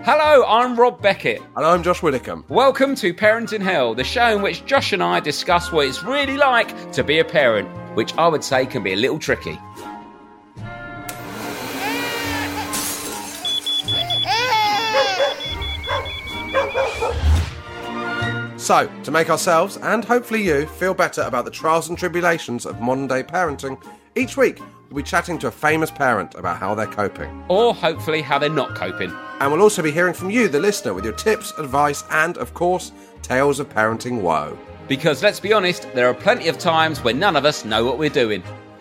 Hello, I'm Rob Beckett. And I'm Josh Widdicombe. Welcome to Parent in Hell, the show in which Josh and I discuss what it's really like to be a parent, which I would say can be a little tricky. So, to make ourselves, and hopefully you, feel better about the trials and tribulations of modern-day parenting, each week we'll be chatting to a famous parent about how they're coping. Or hopefully how they're not coping. And we'll also be hearing from you, the listener, with your tips, advice, and, of course, tales of parenting woe. Because, let's be honest, there are plenty of times when none of us know what we're doing.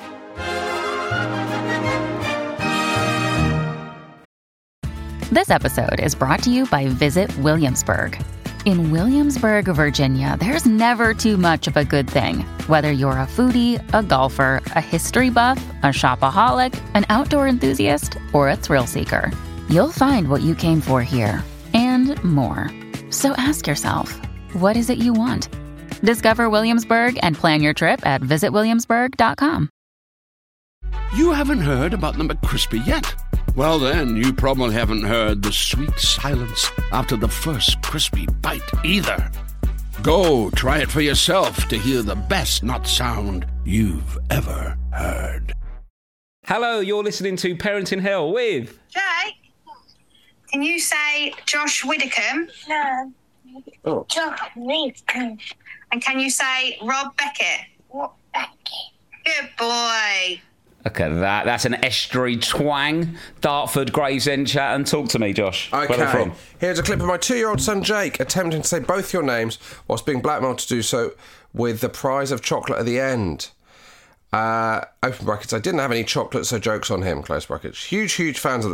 This episode is brought to you by Visit Williamsburg. In Williamsburg, Virginia, there's never too much of a good thing. Whether you're a foodie, a golfer, a history buff, a shopaholic, an outdoor enthusiast, or a thrill seeker, you'll find what you came for here and more. So ask yourself, what is it you want? Discover Williamsburg and plan your trip at visitwilliamsburg.com. You haven't heard about the McCrispy yet? Well then, you probably haven't heard the sweet silence after the first crispy bite either. Go try it for yourself to hear the best nut sound you've ever heard. Hello, you're listening to Parent in Hell with... Jake, can you say Josh Widdicombe? No. Oh. Josh Widdicombe. And can you say Rob Beckett? What Beckett? Good boy. Look at that. That's an estuary twang. Dartford, Gravesend chat, and talk to me, Josh. Where are they Okay, from? here's a clip of my 2-year-old son Jake attempting to say both your names whilst being blackmailed to do so with the prize of chocolate at the end. Open brackets, I didn't have any chocolate, so joke's on him, close brackets. Huge fans of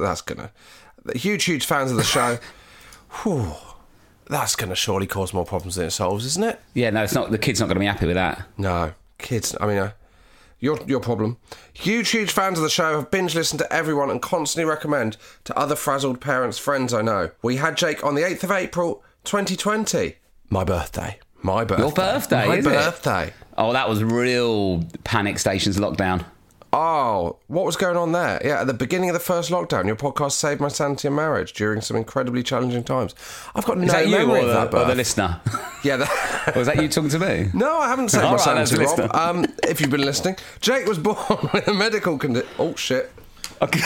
huge fans of the show. Whew. That's going to surely cause more problems than it solves, isn't it? Yeah, no, it's not. The kid's not going to be happy with that. No, kids, I mean... Your problem. Huge fans of the show, have binge listened to everyone and constantly recommend to other frazzled parents' friends I know. We had Jake on the 8th of April, 2020. My birthday. Your birthday, My is it? birthday. Oh, that was real panic stations lockdown. Oh, what was going on there? Yeah, at the beginning of the first lockdown, your podcast saved my sanity and marriage during some incredibly challenging times. I've got no Is that you memory or of that the, or the birth. listener? Yeah, Or was that you talking to me? No, I haven't saved All my right, sanity, that's a Rob. If you've been listening, Jake was born with a medical condition. Oh, shit. Okay.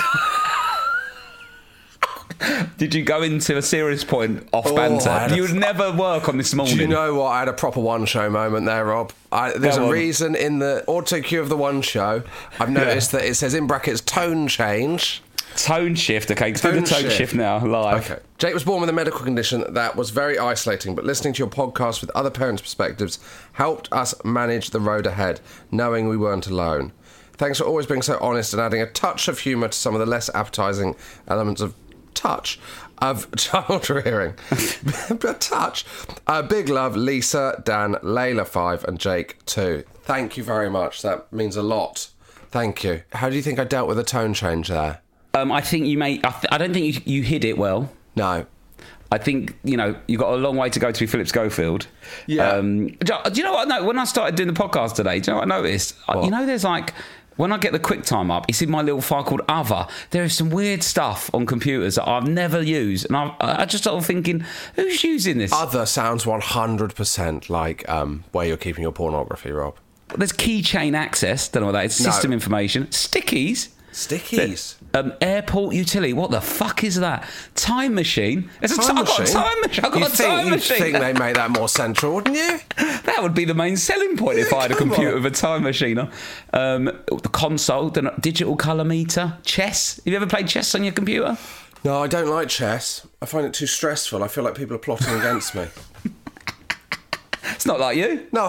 Did you go into a serious point off banter? You would never work on this morning. Do you know what? I had a proper One Show moment there, Rob. There's a reason in the auto cue of the One Show. I've noticed that it says in brackets tone change. Tone shift, okay. Do the tone shift now, live. Okay. Jake was born with a medical condition that was very isolating, but listening to your podcast with other parents' perspectives helped us manage the road ahead, knowing we weren't alone. Thanks for always being so honest and adding a touch of humour to some of the less appetising elements of child rearing. Touch. Big love, Lisa, Dan, Layla 5 and Jake 2. Thank you very much. That means a lot. Thank you. How do you think I dealt with the tone change there? I think you may... I don't think you hid it well. No. I think, you've got a long way to go to be Philip Schofield. Yeah. Do you know what? No, when I started doing the podcast today, do you know what I noticed? What? There's like... When I get the QuickTime up, it's in my little file called Other. There is some weird stuff on computers that I've never used. And I just started thinking, who's using this? Other sounds 100% like where you're keeping your pornography, Rob. There's keychain access. Don't know what that is. System information. Stickies. Stickies. Airport utility. What the fuck is that? Time machine. I've got a time machine. You'd think they'd make that more central, wouldn't you? That would be the main selling point if I had a computer with a time machine on. The console, the digital colour meter, chess. Have you ever played chess on your computer? No, I don't like chess. I find it too stressful. I feel like people are plotting against me. It's not like you. No.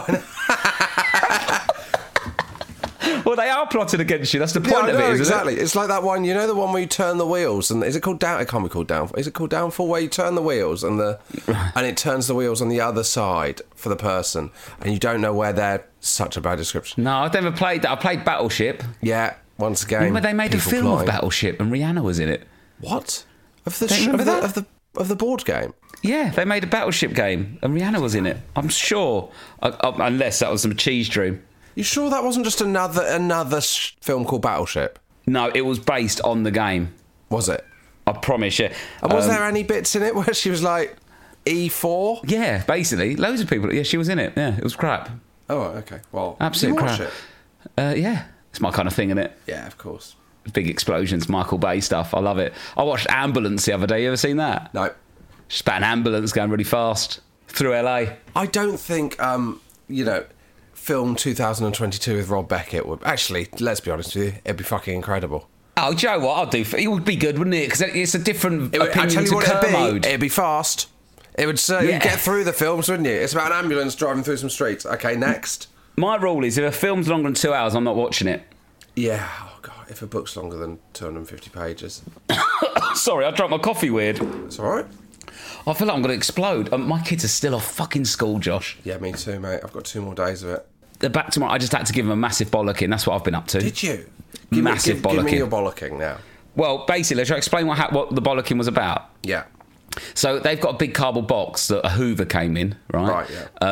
Well, they are plotting against you. That's the point of it, isn't exactly. it? It's like that one, the one where you turn the wheels, and is it called down? It can't be called Downfall. Is it called Downfall, where you turn the wheels and it turns the wheels on the other side for the person, and you don't know where they're. Such a bad description. No, I've never played that. I played Battleship. Yeah, once again. Remember they made a film of Battleship, and Rihanna was in it. What? Of the board game? Yeah, they made a Battleship game, and Rihanna was in it. I'm sure, unless that was some cheese dream. You sure that wasn't just another film called Battleship? No, it was based on the game. Was it? I promise you. And was there any bits in it where she was like E4? Yeah, basically. Loads of people. Yeah, she was in it. Yeah, it was crap. Oh, okay. Well, Absolute did you watch crap. it? Yeah. It's my kind of thing, isn't it? Yeah, of course. Big explosions, Michael Bay stuff. I love it. I watched Ambulance the other day. You ever seen that? No. Just about an ambulance going really fast through LA. I don't think, film 2022 with Rob Beckett would... Actually, let's be honest with you, it'd be fucking incredible. Oh, do you know what? It would be good, wouldn't it? Because it's a different opinion to Kermode. It'd be fast. It would you'd get through the films, wouldn't you? It's about an ambulance driving through some streets. Okay, next. My rule is if a film's longer than 2 hours, I'm not watching it. Yeah, oh God, if a book's longer than 250 pages. Sorry, I drank my coffee weird. It's all right. I feel like I'm going to explode. My kids are still off fucking school, Josh. Yeah, me too, mate. I've got 2 more days of it. They're back tomorrow. I just had to give them a massive bollocking. That's what I've been up to. Did you? Massive bollocking. Give me your bollocking now. Well, basically, shall I explain what the bollocking was about? Yeah. So they've got a big cardboard box that a Hoover came in, right? Right,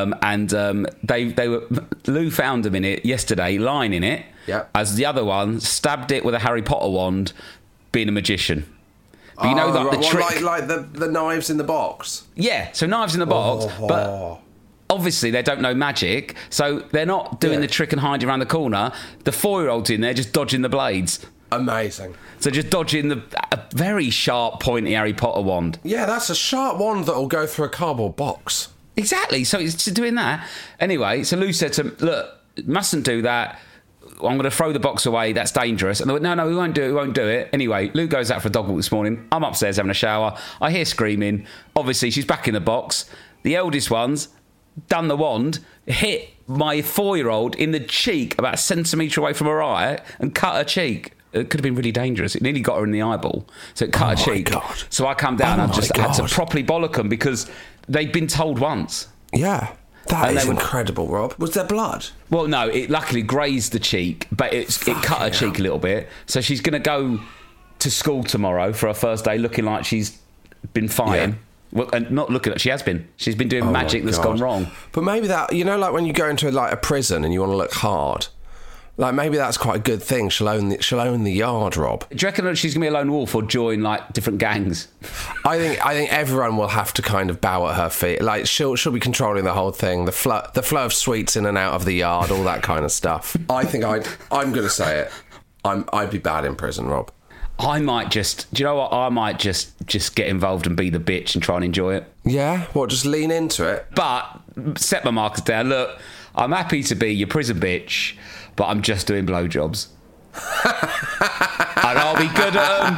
yeah. They were Lou found them in it yesterday, lying in it. Yeah. As the other one stabbed it with a Harry Potter wand, being a magician. But you know that the trick, like the knives in the box. Yeah. So knives in the box, but obviously they don't know magic, so they're not doing the trick and hiding around the corner. The 4-year-old's in there just dodging the blades. Amazing. So just dodging a very sharp, pointy Harry Potter wand. Yeah, that's a sharp wand that'll go through a cardboard box. Exactly. So it's doing that. Anyway, so Lou said to him, look, mustn't do that. I'm going to throw the box away. That's dangerous. And they went, no, we won't do it. We won't do it. Anyway, Lou goes out for a dog walk this morning. I'm upstairs having a shower. I hear screaming. Obviously, she's back in the box. The eldest one's done the wand, hit my 4-year-old in the cheek about a centimetre away from her eye and cut her cheek. It could have been really dangerous. It nearly got her in the eyeball. So it cut her cheek. God. So I come down and I just had to properly bollock them because they'd been told once. Yeah. That is incredible, Rob. Was there blood? Well, no, it luckily grazed the cheek, but it cut her cheek a little bit. So she's going to go to school tomorrow for her first day looking like she's been fighting. Yeah. Well, and not looking like she has been. She's been doing magic that's gone wrong. But maybe that, like when you go into a prison and you want to look hard, like maybe that's quite a good thing. She'll own the yard, Rob. Do you reckon that she's going to be a lone wolf or join different gangs? I think everyone will have to kind of bow at her feet. Like she'll be controlling the whole thing, the flow of sweets in and out of the yard, all that kind of stuff. I'm going to say it. I'd be bad in prison, Rob. I might just... Do you know what? I might just get involved and be the bitch and try and enjoy it. Yeah? What, just lean into it? But set my markers down. Look, I'm happy to be your prison bitch, but I'm just doing blowjobs. And I'll be good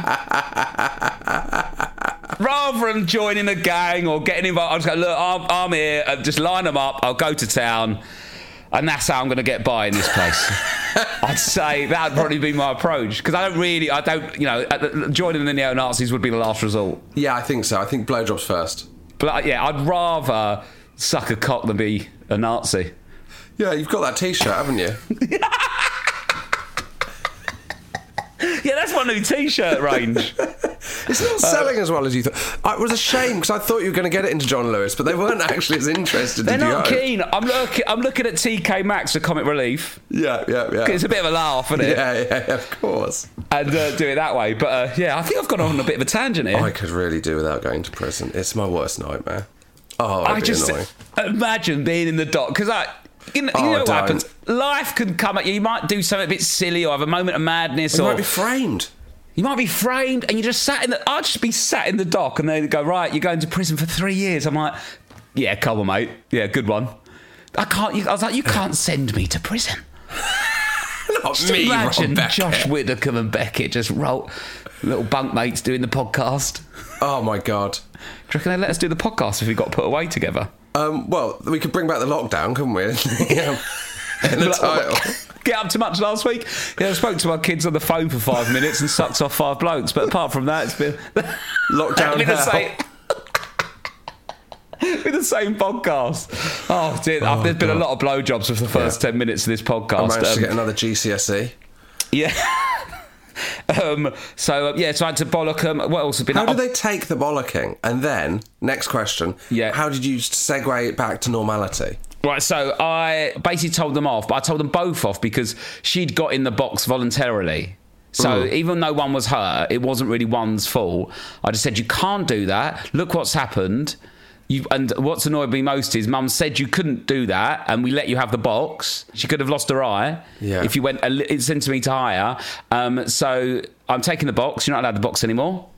at them. Rather than joining a gang or getting involved, I'll just go, look, I'm here. Just line them up. I'll go to town. And that's how I'm going to get by in this place. I'd say that would probably be my approach. Because joining the neo-Nazis would be the last resort. Yeah, I think so. I think blowjobs first. But yeah, I'd rather suck a cock than be a Nazi. Yeah, you've got that T-shirt, haven't you? Yeah, that's my new T-shirt range. It's not selling as well as you thought. It was a shame because I thought you were going to get it into John Lewis, but they weren't actually as interested. They're not keen. I'm looking at TK Maxx for Comic Relief. Yeah. It's a bit of a laugh, isn't it? Yeah, of course. And do it that way. But yeah, I think I've gone on a bit of a tangent here. I could really do without going to prison. It's my worst nightmare. Oh, I just annoying. Imagine being in the dock because you know what happens. Life can come at you. You might do something a bit silly or have a moment of madness. You might be framed. You might be framed, and you just sat in the... I'd just be sat in the dock, and they go, right, you're going to prison for 3 years. I'm like, yeah, come on, mate. Yeah, good one. I was like, you can't send me to prison. Not just me, imagine Rob Josh Widdicombe and Beckett just roll... Little bunkmates doing the podcast. Oh, my God. Do you reckon they'd let us do the podcast if we got put away together? Well, we could bring back the lockdown, couldn't we? In the title. Get up to much last week? Yeah, I spoke to my kids on the phone for 5 minutes and sucked off 5 blokes. But apart from that, it's been lockdown with the same podcast. Oh dear, there's been a lot of blowjobs for the first 10 minutes of this podcast. I managed to get another GCSE. Yeah. So I had to bollock them. What else has been? How did they take the bollocking? And then, next question. Yeah. How did you segue it back to normality? Right, so I basically told them off, but I told them both off because she'd got in the box voluntarily. So even though one was hurt, it wasn't really one's fault. I just said, you can't do that. Look what's happened. And what's annoyed me most is Mum said you couldn't do that, and we let you have the box. She could have lost her eye if you went a centimetre higher. So I'm taking the box. You're not allowed the box anymore.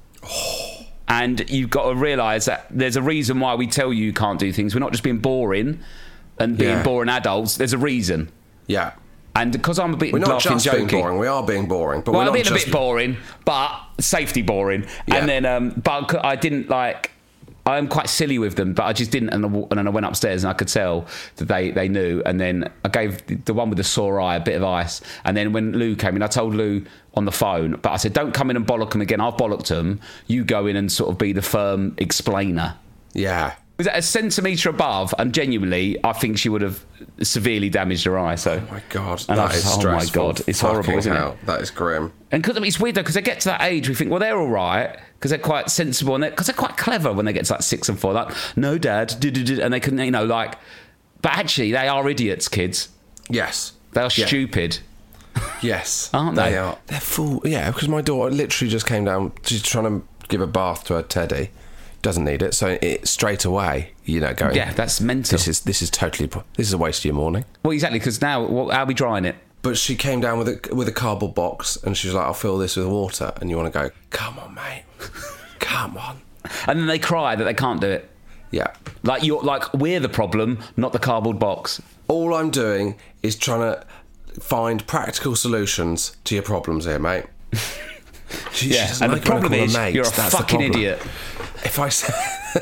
And you've got to realise that there's a reason why we tell you can't do things. We're not just being boring and being boring adults. There's a reason. Yeah. And because I'm a bit We're not laughing, just joking, being boring. We are being boring. But well, we're not being just... a bit boring, but safety boring. Yeah. And then, but I didn't like... I'm quite silly with them, but I just didn't. And then I went upstairs and I could tell that they knew. And then I gave the one with the sore eye a bit of ice. And then when Lou came in, I told Lou on the phone, but I said, don't come in and bollock them again. I've bollocked them. You go in and sort of be the firm explainer. Yeah. Was that a centimetre above? And genuinely, I think she would have severely damaged her eye. So, Oh my God, and that is stressful. oh my God, it's horrible, Fucking isn't hell. it? That is grim. And cause, I mean, it's weird though, because they get to that age, we think, well, they're all right, because they're quite sensible, and because they're quite clever when they get to like 6 and 4. Like, no, Dad, and they can, you know, like, but actually, they are idiots, kids. Yes. They are stupid. Yes. Aren't they? They are. They're full. Yeah, because my daughter literally just came down. She's trying to give a bath to her teddy. Doesn't need it, so it straight away, you know, going. Yeah, that's mental. This is totally. This is a waste of your morning. Well, exactly, because now, how are we drying it? But she came down with a cardboard box, and she was like, "I'll fill this with water." And you want to go, "Come on, mate, come on." And then they cry that they can't do it. Yeah. Like we're the problem, not the cardboard box. All I'm doing is trying to find practical solutions to your problems here, mate. She doesn't and like the when I problem call her is mate, you're a that's the fucking problem. idiot. If I say,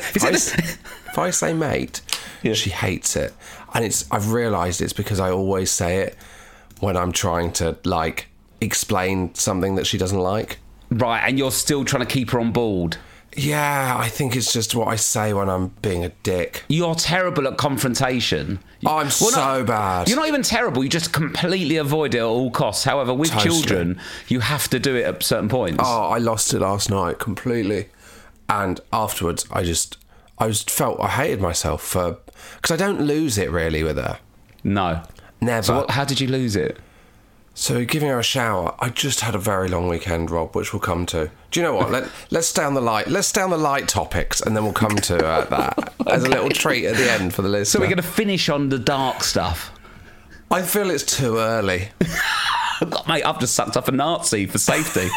if I say mate, she hates it, and I've realised it's because I always say it when I'm trying to like explain something that she doesn't like. Right, and you're still trying to keep her on board. Yeah, I think it's just what I say when I'm being a dick. You're terrible at confrontation. I'm so bad. You're not even terrible. You just completely avoid it at all costs. However, with children, you have to do it at certain points. Oh, I lost it last night completely, and afterwards, I just felt I hated myself because I don't lose it really with her. No, never. So how did you lose it? So giving her a shower. I just had a very long weekend, Rob, which we'll come to. Do you know what? Let's stay on the light. Let's stay on the light topics, and then we'll come to that as a little treat at the end for the listener. So we're going to finish on the dark stuff. I feel it's too early. Mate, I've just sucked up a Nazi for safety.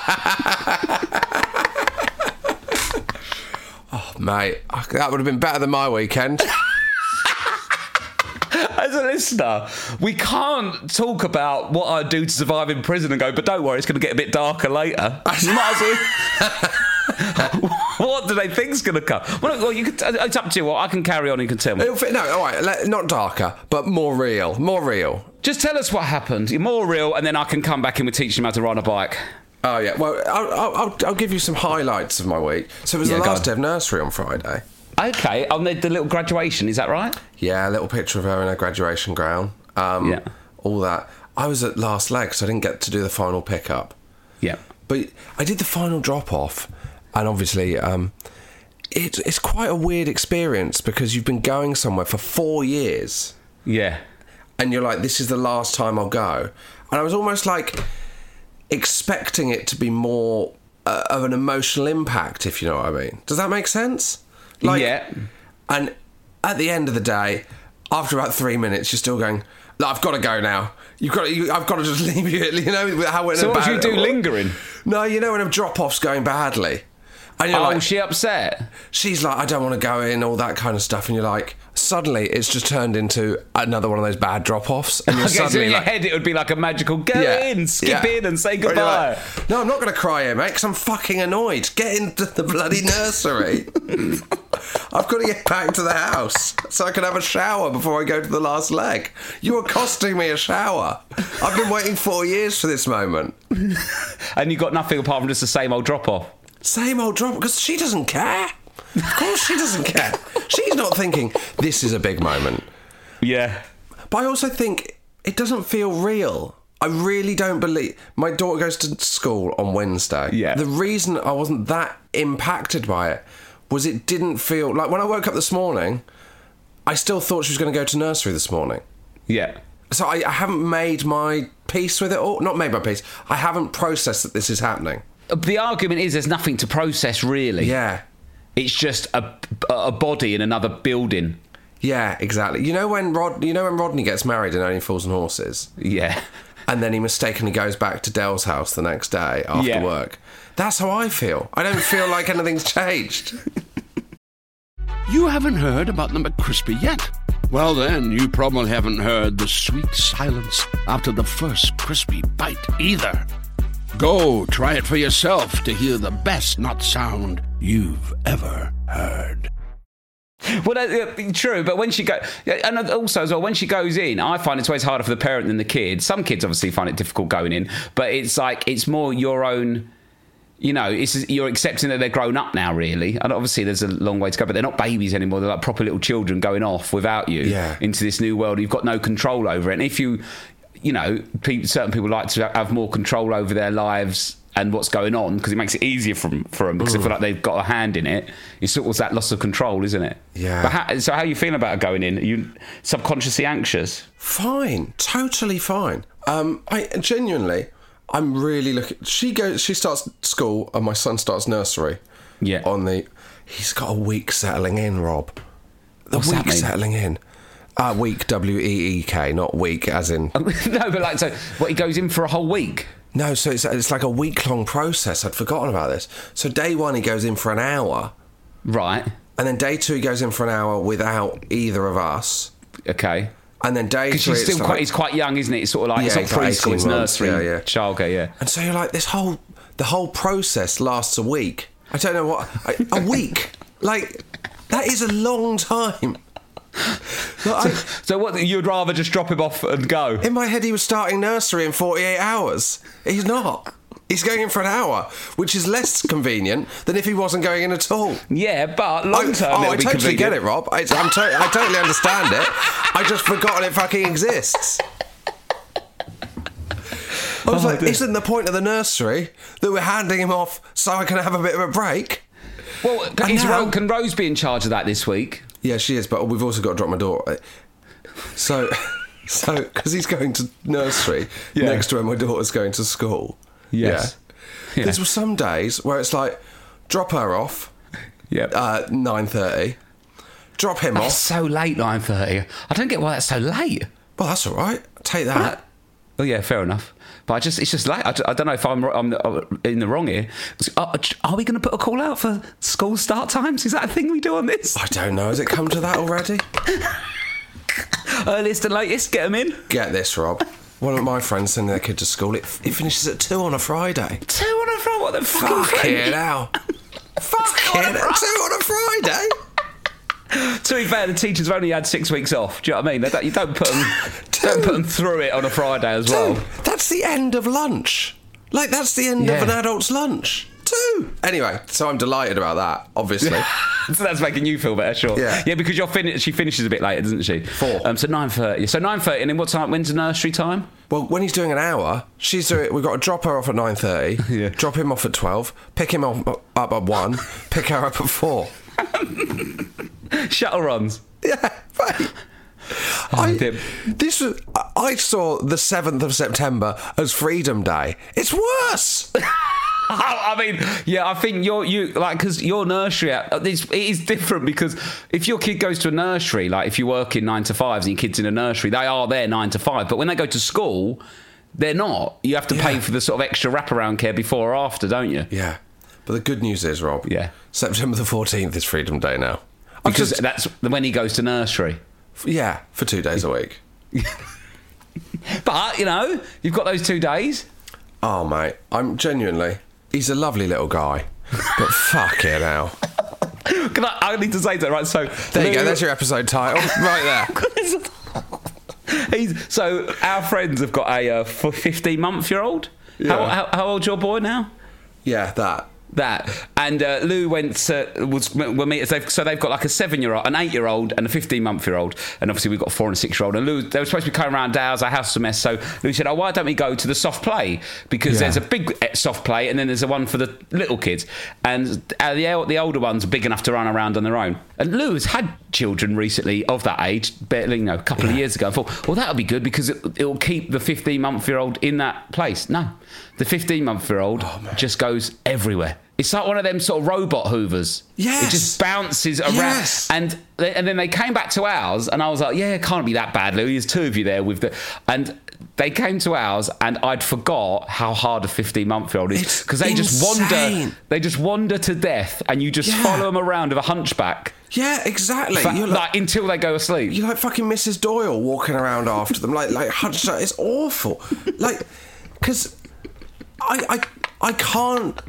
Oh, mate, that would have been better than my weekend. As a listener, we can't talk about what I do to survive in prison and go, but don't worry, it's going to get a bit darker later. What do they think's going to come? Well, it's up to you. I can carry on. You can tell me. No, all right, not darker, but more real. More real. Just tell us what happened. You're more real, and then I can come back and we'll teach him how to ride a bike. Oh yeah. Well, I'll give you some highlights of my week. So it was the last day of nursery on Friday. Okay, on the little graduation, is that right? Yeah, a little picture of her in her graduation gown. All that. I was at last leg, so I didn't get to do the final pickup. Yeah. But I did the final drop-off, and obviously it's quite a weird experience because you've been going somewhere for 4 years. Yeah. And you're like, this is the last time I'll go. And I was almost like expecting it to be more of an emotional impact, if you know what I mean. Does that make sense? Like, yeah. And at the end of the day, after about 3 minutes, you're still going, look, I've got to go now. I've got to just leave you, you know, how So what do you do, lingering? No, you know when a drop-off's going badly. And you're like, she upset? She's like, I don't want to go in, all that kind of stuff. And you're like, suddenly it's just turned into another one of those bad drop-offs. And you're Okay, so suddenly in your like, head it would be like a magical, go in, skip in and say And you're goodbye. like, no, I'm not going to cry here, mate, because I'm fucking annoyed. Get into the bloody nursery. I've got to get back to the house so I can have a shower before I go to the last leg. You are costing me a shower. I've been waiting 4 years for this moment. And you got nothing apart from just the same old drop-off. Same old drop, because she doesn't care. Of course she doesn't care. She's not thinking, this is a big moment. Yeah. But I also think it doesn't feel real. I really don't believe... My daughter goes to school on Wednesday. Yeah. The reason I wasn't that impacted by it was it didn't feel... Like, when I woke up this morning, I still thought she was going to go to nursery this morning. Yeah. So I haven't made my peace with it all. Not made my peace. I haven't processed that this is happening. The argument is there's nothing to process, really. Yeah. It's just a body in another building. Yeah, exactly. You know when Rodney gets married in Only Fools and Horses? Yeah. And then he mistakenly goes back to Dell's house the next day after work. That's how I feel. I don't feel like anything's changed. You haven't heard about the McCrispy yet? Well, then, you probably haven't heard the sweet silence after the first crispy bite either. Go try it for yourself to hear the best nut sound you've ever heard. Well, true, but when she goes... And also, as well, when she goes in, I find it's always harder for the parent than the kid. Some kids obviously find it difficult going in, but it's like, it's more your own... You know, you're accepting that they're grown up now, really. And obviously there's a long way to go, but they're not babies anymore. They're like proper little children going off without you into this new world. You've got no control over it. And if you know, certain people like to have more control over their lives and what's going on, because it makes it easier for them, because they feel like they've got a hand in it. It's sort of that loss of control, isn't it? Yeah. But how are you feeling about going in? Are you subconsciously anxious? Fine. Totally fine. I genuinely... I'm really looking... She starts school and my son starts nursery. Yeah. He's got a week settling in, Rob. What's that mean? Settling in. Week, W-E-E-K, not week as in... No, but like, so what, he goes in for a whole week? No, so it's like a week-long process. I'd forgotten about this. So day one, he goes in for an hour. Right. And then day two, he goes in for an hour without either of us. Okay. And then day three... Because he's quite young, isn't it? It's sort of like... it's not preschool, it's nursery, childcare, yeah. And so you're like, the whole process lasts a week. I don't know what... a week? Like, that is a long time. So what, you'd rather just drop him off and go? In my head, he was starting nursery in 48 hours. He's not. He's going in for an hour, which is less convenient than if he wasn't going in at all. Yeah, but long term, I totally get it, Rob. I totally understand it. I just forgotten it fucking exists. I was like, isn't the point of the nursery that we're handing him off so I can have a bit of a break? Well, can Rose be in charge of that this week? Yeah, she is, but we've also got to drop my daughter. So, because he's going to nursery next to where my daughter's going to school. Yes. Yeah. There's some days where it's like, drop her off. 9:30. Drop him off. That's so late, 9:30. I don't get why that's so late. Well, that's all right. Take that. Oh yeah, fair enough. But it's just late. I don't know if I'm in the wrong here. Are we going to put a call out for school start times? Is that a thing we do on this? I don't know. Has it come to that already? Earliest and latest, get them in. Get this, Rob. One of my friends sending their kid to school. It finishes at 2 on a Friday. 2 on a Friday? What the fuck? Fucking hell. Fucking hell. 2 on a Friday? To be fair, the teachers have only had 6 weeks off. Do you know what I mean? You don't put them through it on a Friday as well. That's the end of lunch. Like, that's the end of an adult's lunch. 2. Anyway, so I'm delighted about that, obviously. So that's making you feel better, sure. Yeah, because she finishes a bit later, doesn't she? 4. So 9:30. So 9:30, and then what time? When's the nursery time? Well, when he's doing an hour, we've got to drop her off at 9:30, drop him off at 12, pick him up at 1, pick her up at 4. Shuttle runs. Yeah, right. I saw the 7th of September as Freedom Day. It's worse. I mean, yeah, I think because your nursery, it is different, because if your kid goes to a nursery, like if you work in 9 to 5s and your kid's in a nursery, they are there 9 to 5. But when they go to school, they're not. You have to pay for the sort of extra wraparound care before or after, don't you? Yeah. But the good news is, Rob, September the 14th is Freedom Day now. Because that's when he goes to nursery. Yeah, for 2 days a week. But, you've got those 2 days. Oh, mate, he's a lovely little guy. But fucking hell. I need to say that, right? So there you go, there's your episode title. Right there. So our friends have got a 15-month-year-old. Yeah. How old's your boy now? Yeah, that. That. And Lou went to... So they've got like a 7-year-old, an 8-year-old and a 15-month-year-old. And obviously we've got a 4 and a 6-year-old. And Lou, they were supposed to be coming around ours house was a mess. So Lou said, why don't we go to the soft play? Because there's a big soft play and then there's a one for the little kids. And the older ones are big enough to run around on their own. And Lou has had children recently of that age, barely, a couple of years ago. I thought, well, that'll be good because it'll keep the 15-month-year-old in that place. No. The 15-month-year-old just goes everywhere. It's like one of them sort of robot hoovers. Yes. It just bounces around. Yes. And then they came back to ours, and I was like, yeah, it can't be that bad, Lou. There's 2 of you there with the... And they came to ours, and I'd forgot how hard a 15-month-year-old is. Because they just wander. They just wander to death, and you just follow them around with a hunchback. Yeah, exactly. You're like until they go asleep. You're like fucking Mrs. Doyle walking around after them, like hunched out. It's awful. Like, because I can't...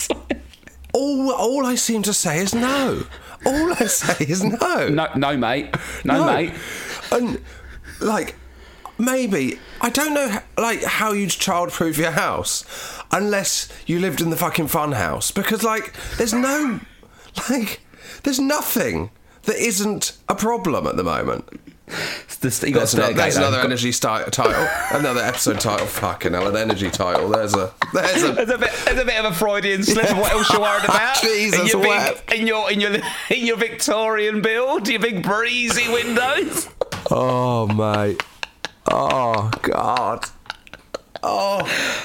All I seem to say is no. All I say is no. No, mate. No, mate. And, like, maybe... I don't know, like, how you'd childproof your house unless you lived in the fucking fun house. Because, like, there's no... Like, there's nothing that isn't a problem at the moment. There's another energy title. Another episode title. Fucking hell, an energy title. There's a bit of a Freudian slip of what else you're worried about. Jesus, in your Victorian build, your big breezy windows. Oh mate. Oh God. Oh,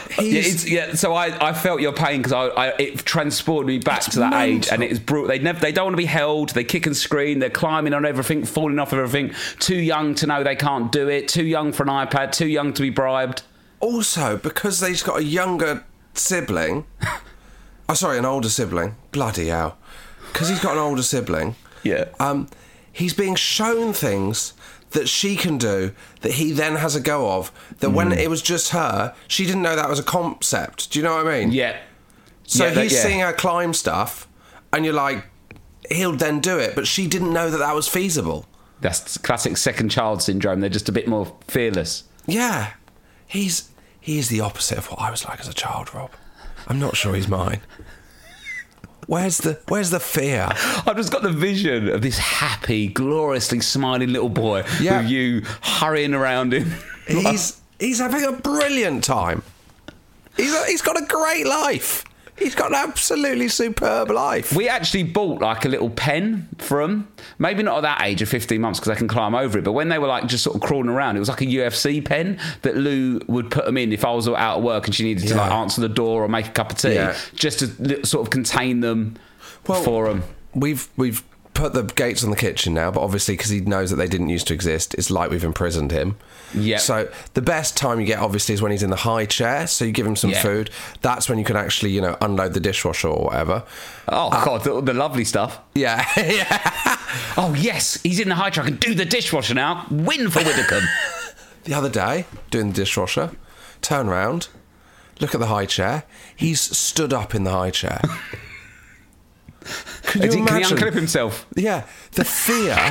so I felt your pain because it transported me back to that age, and it's brutal. They don't want to be held. They kick and scream. They're climbing on everything, falling off of everything. Too young to know they can't do it. Too young for an iPad. Too young to be bribed. Also, because they've got a younger sibling. An older sibling. Bloody hell! Because he's got an older sibling. Yeah. He's being shown things that she can do that he then has a go of, that when it was just her, she didn't know that was a concept. Do you know what I mean? Yeah. So he's seeing her climb stuff, and you're like, he'll then do it, but she didn't know that was feasible. That's classic second child syndrome. They're just a bit more fearless. Yeah. He's the opposite of what I was like as a child, Rob. I'm not sure he's mine. Where's the fear? I've just got the vision of this happy, gloriously smiling little boy with you hurrying around him. He's having a brilliant time. He's got a great life. He's got an absolutely superb life. We actually bought like a little pen for him. Maybe not at that age of 15 months because they can climb over it. But when they were like just sort of crawling around, it was like a UFC pen that Lou would put them in if I was out of work and she needed to like answer the door or make a cup of tea, just to sort of contain them for them. We've put the gates on the kitchen now, but obviously because he knows that they didn't used to exist, it's like we've imprisoned him. Yeah. So the best time you get obviously is when he's in the high chair. So you give him some food. That's when you can actually, unload the dishwasher or whatever. Oh God, the lovely stuff. Yeah. Yeah. Oh yes, he's in the high chair. I can do the dishwasher now. Win for Widdicombe. The other day, doing the dishwasher, turn round, look at the high chair. He's stood up in the high chair. Can you imagine? Can he unclip himself? Yeah, the fear.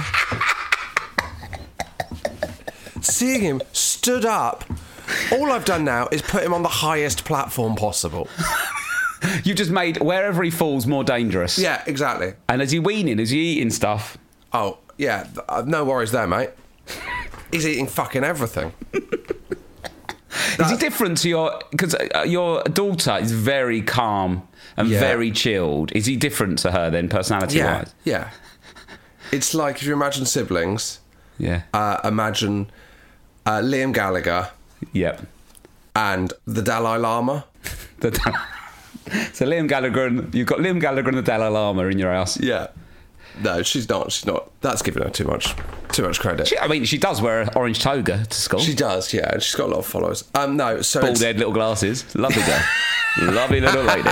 Seeing him stood up. All I've done now is put him on the highest platform possible. You've just made wherever he falls more dangerous. Yeah, exactly. And is he weaning? Is he eating stuff? Oh, yeah. No worries there, mate. He's eating fucking everything. Is he different to your... Because your daughter is very calm and very chilled. Is he different to her then, personality-wise? Yeah. It's like if you imagine siblings... Yeah. Imagine Liam Gallagher. Yep. And the Dalai Lama. So Liam Gallagher you've got Liam Gallagher and the Dalai Lama in your house. Yeah. No, she's not. That's giving her too much credit. She does wear an orange toga to school. She does, yeah. And she's got a lot of followers. No, so bald head, little glasses. Lovely girl. Lovely little lady.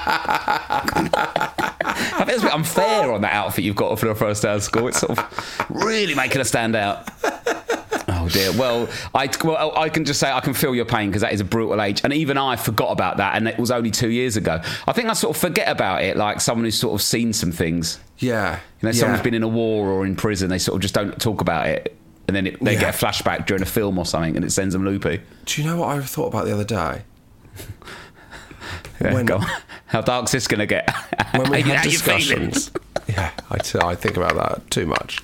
I think it's a bit unfair on that outfit you've got for the first day of school. It's sort of really making her stand out. Oh dear. Well, I can just say I can feel your pain because that is a brutal age, and even I forgot about that, and it was only 2 years ago. I think I sort of forget about it, like someone who's sort of seen some things. Yeah. Someone's been in a war or in prison. They sort of just don't talk about it, and then they get a flashback during a film or something, and it sends them loopy. Do you know what I thought about the other day? when, Go on. How dark's this going to get? when we How had you feeling? discussions. Yeah, I think about that too much.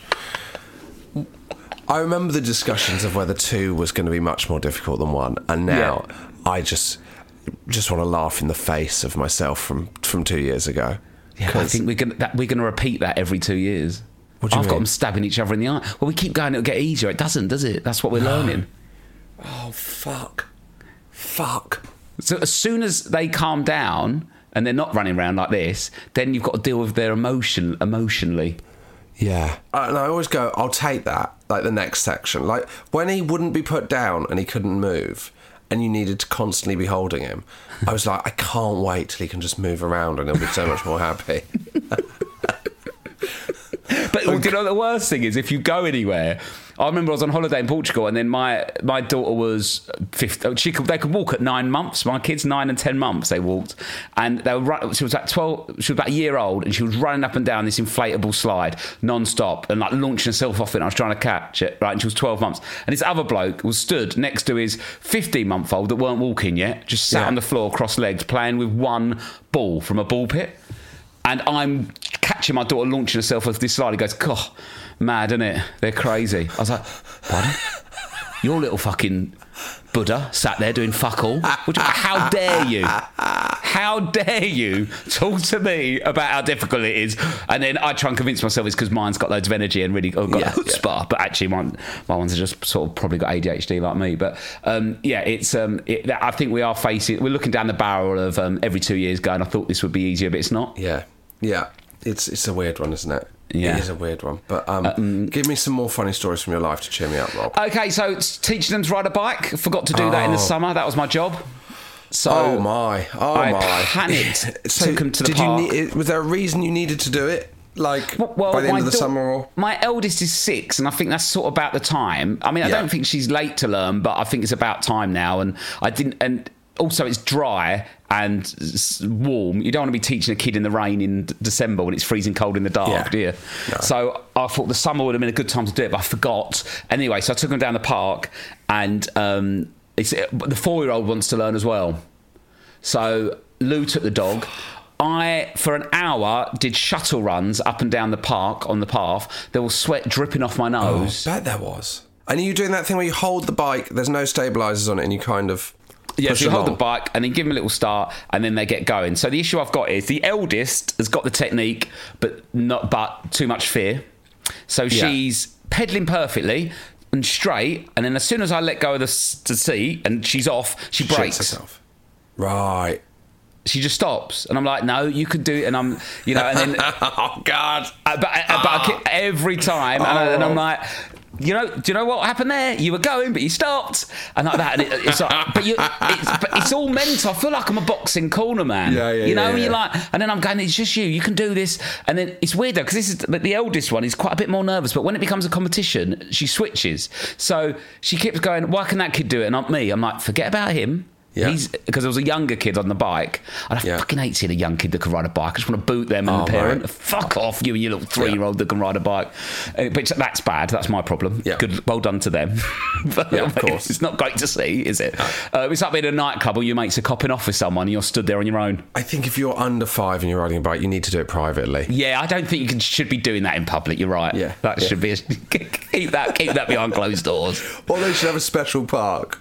I remember the discussions of whether 2 was going to be much more difficult than 1, and now I just want to laugh in the face of myself from 2 years ago. Yeah, I think we're going to repeat that every 2 years. What do you I've got mean? them stabbing each other in the eye. Well, we keep going, it'll get easier. It doesn't, does it? That's what we're learning. Oh, fuck. So as soon as they calm down and they're not running around like this, then you've got to deal with their emotionally. Yeah. And I always go, I'll take that, like the next section. Like, when he wouldn't be put down and he couldn't move, and you needed to constantly be holding him, I was like, I can't wait till he can just move around and he'll be so much more happy. But do you know what the worst thing is? If you go anywhere, I remember I was on holiday in Portugal, and then my daughter was 15. They could walk at 9 months. My kids, 9 and 10 months, they walked, and they were. She was like 12. She was about a year old, and she was running up and down this inflatable slide non-stop and like launching herself off it. And I was trying to catch it, right? And she was 12 months, and this other bloke was stood next to his 15-month-old that weren't walking yet, just sat on the floor cross-legged, playing with one ball from a ball pit. And I'm catching my daughter launching herself off this slide. He goes, God, mad, isn't it? They're crazy. I was like, pardon? Your little fucking Buddha sat there doing fuck all. How dare you? How dare you talk to me about how difficult it is? And then I try and convince myself it's because mine's got loads of energy and really got a chutzpah. But actually, my ones are just sort of probably got ADHD like me. But I think we're looking down the barrel of every 2 years going, I thought this would be easier, but it's not. Yeah. It's a weird one, isn't it? Yeah. It is a weird one. But give me some more funny stories from your life to cheer me up, Rob. Okay, so it's teaching them to ride a bike. Forgot to do that in the summer. That was my job. So I panicked. Took them to the park. Was there a reason you needed to do it? Like, well, by the end of the summer? Or? My eldest is 6, and I think that's sort of about the time. I mean, I don't think she's late to learn, but I think it's about time now. And also, it's dry and warm. You don't want to be teaching a kid in the rain in December when it's freezing cold in the dark, do you? No. So I thought the summer would have been a good time to do it, but I forgot. Anyway, so I took them down the park, and the 4-year-old wants to learn as well. So Lou took the dog. I, for an hour, did shuttle runs up and down the park on the path. There was sweat dripping off my nose. Oh, I bet there was. And are you doing that thing where you hold the bike, there's no stabilisers on it, and you kind of... Yeah, so you hold the bike and then give them a little start and then they get going. So the issue I've got is the eldest has got the technique but too much fear. So she's pedalling perfectly and straight, and then as soon as I let go of the seat and she's off, she brakes. Herself. Right. She just stops, and I'm like, "No, you can do it." And I'm, and then oh God! But I keep, every time, and I'm like, do you know what happened there? You were going, but you stopped, and like that. And it's like, but it's all mental. I feel like I'm a boxing corner man. You're like, and then I'm going, it's just you can do this. And then it's weird though, because the eldest one is quite a bit more nervous. But when it becomes a competition, she switches. So she keeps going, why can that kid do it and not me? I'm like, forget about him. Yeah. Because there was a younger kid on the bike, and I fucking hate seeing a young kid that can ride a bike. I just want to boot them and the parent. Right. Fuck off, you and your little 3-year-old that can ride a bike. But that's bad. That's my problem. Yeah. Good, well done to them. But, of course. It's not great to see, is it? No. It's like being in a nightclub where your mates are copping off with someone and you're stood there on your own. I think if you're under 5 and you're riding a bike, you need to do it privately. Yeah, I don't think you should be doing that in public. You're right. Yeah, that should be keep that behind closed doors. Or they should have a special park.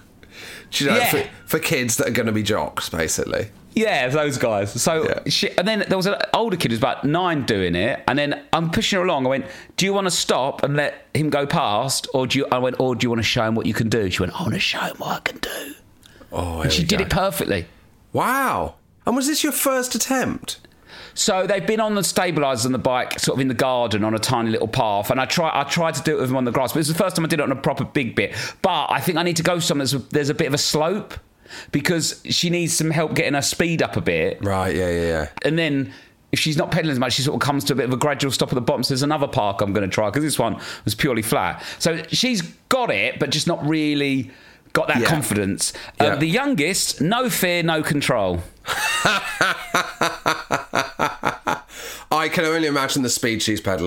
For kids that are going to be jocks, basically. Yeah, those guys. So, and then there was an older kid who was about 9 doing it, and then I'm pushing her along. I went, "Do you want to stop and let him go past, or do you want to show him what you can do?" She went, "I want to show him what I can do." Oh, and she did it perfectly. Wow! And was this your first attempt? So they've been on the stabilisers on the bike, sort of in the garden on a tiny little path, and I tried to do it with them on the grass, but it was the first time I did it on a proper big bit. But I think I need to go somewhere there's a bit of a slope, because she needs some help getting her speed up a bit. Right, yeah. And then if she's not pedalling as much, she sort of comes to a bit of a gradual stop at the bottom. So there's another park I'm going to try, because this one was purely flat. So she's got it, but just not really got that confidence. The youngest, no fear, no control. I can only imagine the speed she's pedalling.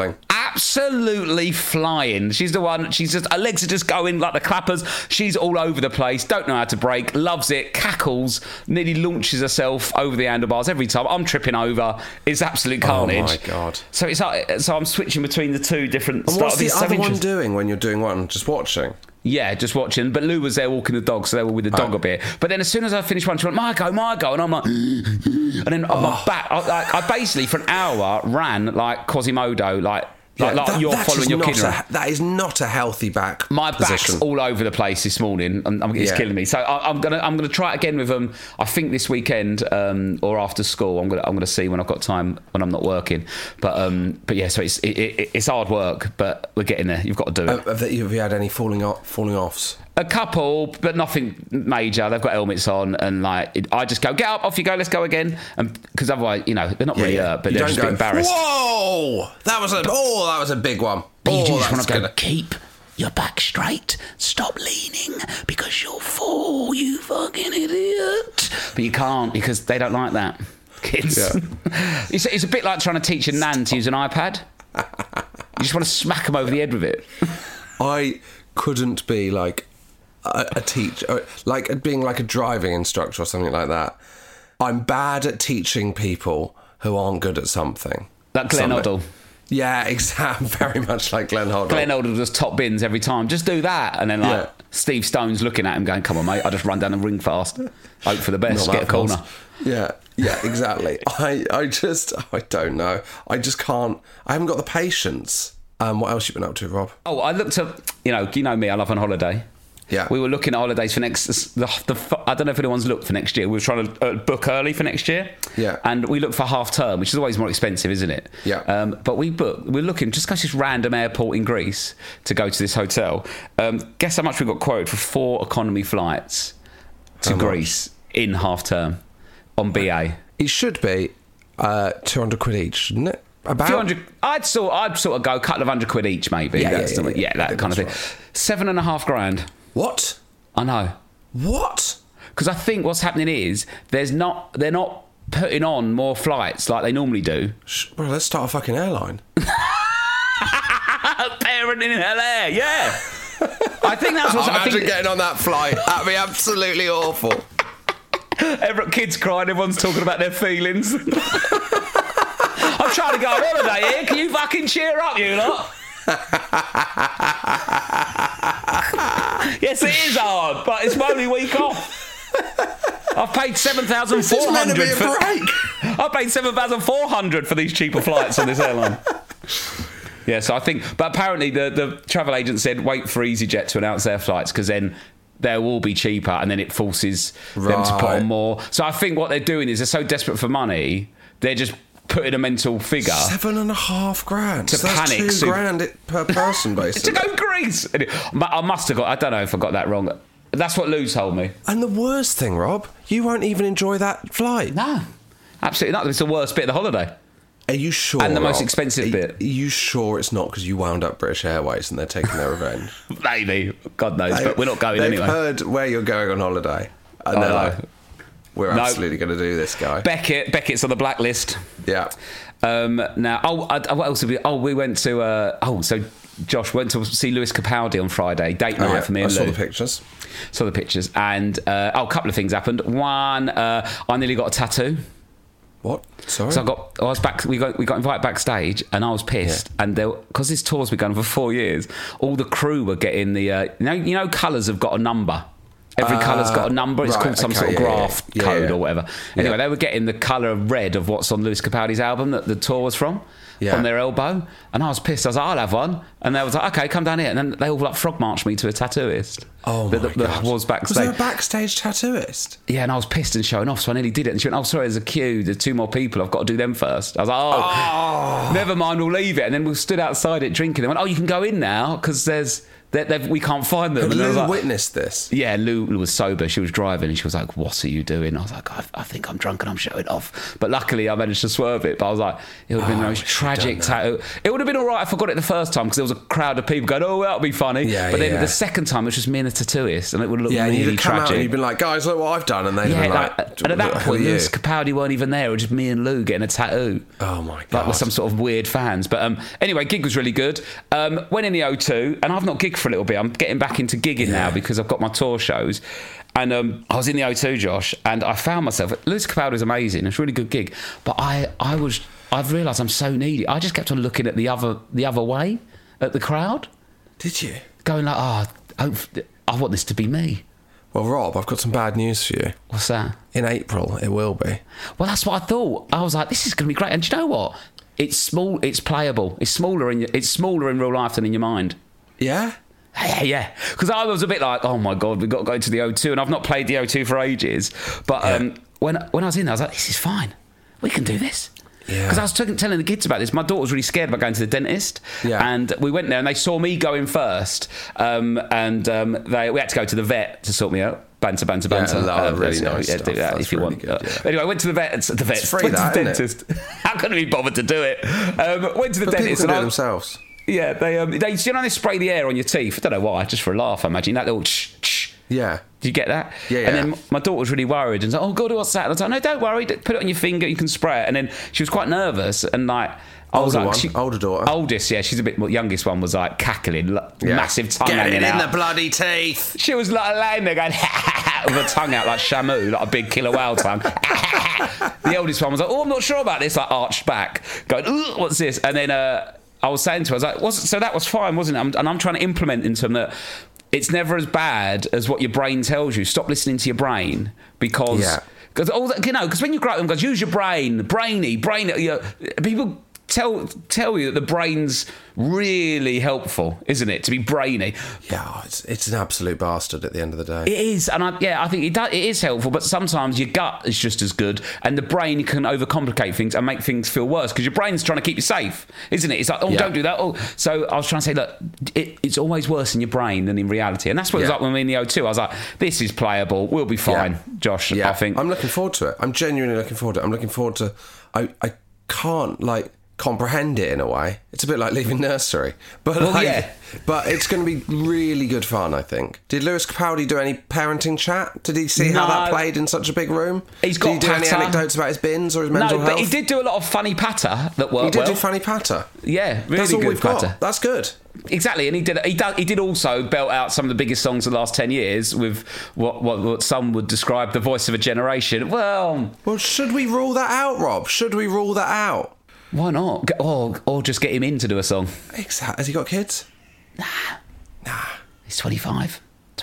absolutely flying. She's the one, her legs are just going like the clappers. She's all over the place, don't know how to brake, loves it, cackles, nearly launches herself over the handlebars every time. I'm tripping over. It's absolute carnage. Oh my God. So it's like, so I'm switching between the two different And styles. what's the other one doing when you're doing one? Just watching? Yeah, just watching. But Lou was there walking the dog, so they were with the dog a bit. But then as soon as I finished one, she went, my go. And I'm like... And then on my back, I basically, for an hour, ran like Quasimodo, like you're following your kid around. That is not a healthy back My position. back's all over the place this morning. It's killing me. So I'm gonna try it again with them. I think this weekend or after school. I'm gonna see when I've got time when I'm not working. But yeah, so it's hard work, but we're getting there. You've got to do it. Have you had any falling offs? A couple, but nothing major. They've got helmets on, and I just go, get up, off you go, let's go again. And because otherwise, they're not really hurt, but they're just a bit embarrassed. Whoa, that was a big one. But you just want to go, keep your back straight, stop leaning because you'll fall, you fucking idiot. But you can't because they don't like that, kids. Yeah. It's a bit like trying to teach a nan to use an iPad. You just want to smack them over the head with it. I couldn't be like a teacher, like being like a driving instructor or something like that. I'm bad at teaching people who aren't good at something. Like Glenn Hoddle. Yeah, exactly. Very much like Glenn Hoddle. Glenn Hoddle does top bins every time. Just do that. And then Steve Stone's looking at him going, come on, mate, I just run down the ring fast. Hope for the best, get a corner. Yeah, exactly. I don't know. I just can't. I haven't got the patience. What else you been up to, Rob? Oh, I looked at, you know me, I love on holiday. Yeah. We were looking at holidays for I don't know if anyone's looked for next year. We were trying to book early for next year. Yeah. And we looked for half term, which is always more expensive, isn't it? Yeah. But we're looking, just go to this random airport in Greece to go to this hotel. Guess how much we got quoted for 4 economy flights to Greece in half term on BA? It should be 200 quid each, shouldn't it? About 200. I'd sort of go a couple of £100 each, maybe. Yeah, that kind of thing. Right. 7.5 grand. What? I know. What? Because I think what's happening is they're not putting on more flights like they normally do. Well, let's start a fucking airline. Parenting in LA, yeah. I think that's what's Imagine getting on that flight. That'd be absolutely awful. Kids crying, everyone's talking about their feelings. I'm trying to go on holiday here. Can you fucking cheer up, you lot? Yes, it is hard, but it's my only week off. I've paid $7,400 for. I paid $7,400 for these cheaper flights on this airline. Yeah, so I think, but apparently the travel agent said wait for EasyJet to announce their flights because then they will be cheaper, and then it forces them to put on more. So I think what they're doing is they're so desperate for money, they're just putting a mental figure. 7.5 grand. To that's panic. $2 grand per person, basically. To go Greece. I must have got. I don't know if I got that wrong. That's what Lou told me. And the worst thing, Rob, you won't even enjoy that flight. No, absolutely not. It's the worst bit of the holiday. Are you sure? And the most Rob? expensive bit. Are you sure it's not because you wound up British Airways and they're taking their revenge? Maybe. God knows, but we're not going they've anyway. They've heard where you're going on holiday. And they're like, we're absolutely going to do this, guy. Beckett's on the blacklist. Yeah. Now, what else did we... Oh, we went to... so Josh went to see Lewis Capaldi on Friday. Date night for me and Lou. I saw the pictures. And, a couple of things happened. One, I nearly got a tattoo. What? Sorry? So I was back. We got invited backstage, and I was pissed. Yeah. And because this tour's been going on for 4 years, all the crew were getting the you know, colours have got a number. Every colour's got a number. It's called some sort of graph code or whatever. Anyway, they were getting the colour red of what's on Lewis Capaldi's album that the tour was from. Yeah. On their elbow, and I was pissed. I was like, I'll have one, and they was like, okay, come down here, and then they all frog marched me to a tattooist. Oh my God. That was backstage. Was there a backstage tattooist? Yeah, and I was pissed and showing off, so I nearly did it. And she went, oh, sorry, there's a queue. There's 2 more people. I've got to do them first. I was like, never mind, we'll leave it. And then we stood outside it drinking. They went, oh, you can go in now because there's We can't find them. Had And I was Lou like, witnessed this? yeah, Lou was sober. She was driving and she was like, what are you doing? I was like, I think I'm drunk and I'm showing off. But luckily I managed to swerve it. But I was like, it would have been the most tragic tattoo. It would have been all right if I got it the first time because there was a crowd of people going, oh, that'll be funny. Yeah, but then the second time it was just me and a tattooist and it would look Yeah, and really you'd have come out tragic. and you'd been like, guys, look what I've done. And they'd Yeah, been like, and at that who are point, you? Lewis Capaldi weren't even there. It was just me and Lou getting a tattoo. Oh, my Like God. with some sort of weird fans. But anyway, gig was really good. Went in the O2, and I've not gigged for a little bit. I'm getting back into gigging now because I've got my tour shows. And I was in the O2, Josh, and I found myself. Lewis Capaldi was amazing. It's a really good gig. But I've realised I'm so needy. I just kept on looking at the other way at the crowd. Did you? Going like, I want this to be me. Well, Rob, I've got some bad news for you. What's that? In April, it will be. Well, that's what I thought. I was like, this is going to be great. And do you know what? It's small. It's playable. It's smaller in real life than in your mind. Yeah? Yeah. Because I was a bit like, oh my God, we've got to go to the O2, and I've not played the O2 for ages. But when I was in there, I was like, this is fine. We can do this. Yeah. Because I was telling the kids about this. My daughter was really scared about going to the dentist. Yeah. And we went there and they saw me going first. We had to go to the vet to sort me out. Banter. Really nice do stuff. that That's if you really want. good, yeah. Anyway, I went to the vet. It's free, went that, to the isn't dentist. How can we be bothered to do it? Went to the But people dentist can do it and themselves. yeah, they they spray the air on your teeth. I don't know why, just for a laugh. I imagine that little ch. Yeah. Do you get that? Yeah. And then my daughter was really worried and was like, oh God, what's that? And I was like, no, don't worry, put it on your finger, you can spray it. And then she was quite nervous and like, Older daughter. Oldest, yeah, she's a bit more. Youngest one was like cackling, massive tongue Get hanging it in out. the bloody teeth. She was like laying there going with her tongue out like Shamu, like a big killer whale tongue. The oldest one was like, oh, I'm not sure about this, like arched back, going, ooh, what's this? And then I was saying to her, I was like, so that was fine, wasn't it? And I'm trying to implement into them that it's never as bad as what your brain tells you. Stop listening to your brain because. Yeah. Because when you grow up and goes, use your brain, brainy. People tell you that the brain's really helpful, isn't it, to be brainy? Yeah, it's an absolute bastard at the end of the day. It is, and I think it is helpful, but sometimes your gut is just as good, and the brain can overcomplicate things and make things feel worse, because your brain's trying to keep you safe, isn't it? It's like, don't do that. Oh, so I was trying to say, look, it's always worse in your brain than in reality, and that's what it was like when we were in the O2. I was like, this is playable, we'll be fine, Josh, I think. I'm looking forward to it. I'm genuinely looking forward to it. I'm looking forward to... I can't, comprehend it in a way. It's a bit like leaving nursery, but but it's going to be really good fun, I think. Did Lewis Capaldi do any parenting chat? Did he see how that played in such a big room? He's got Did he do any anecdotes about his bins or his mental health? No, but he did do a lot of funny patter that worked. He did do funny patter. Yeah, really That's all good we've patter. got. That's good. Exactly, and he did also belt out some of the biggest songs of the last 10 years with what some would describe the voice of a generation. Well, should we rule that out, Rob? Should we rule that out? Why not? Or just get him in to do a song. Exactly. Has he got kids? Nah. He's 25.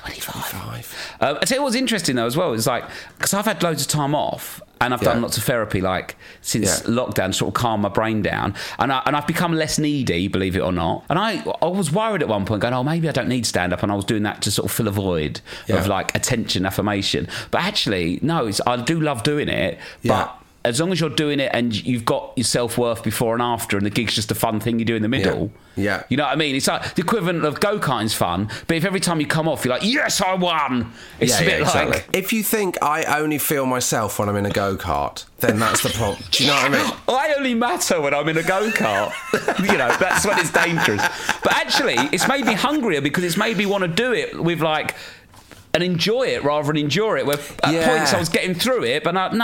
I tell you what's interesting though as well. It's like, because I've had loads of time off and I've done lots of therapy since lockdown to sort of calm my brain down, and I've become less needy, believe it or not. And I was worried at one point going, maybe I don't need stand up, and I was doing that to sort of fill a void of attention, affirmation. But actually no, I do love doing it, but as long as you're doing it and you've got your self-worth before and after, and the gig's just a fun thing you do in the middle. Yeah. You know what I mean? It's like the equivalent of go-karting's fun, but if every time you come off you're like, yes, I won. It's a bit exactly. like... If you think I only feel myself when I'm in a go-kart, then that's the problem. Do you know what I mean? I only matter when I'm in a go-kart. That's when it's dangerous. But actually, it's made me hungrier because it's made me want to do it with and enjoy it rather than endure it. Where at points I was getting through it, but now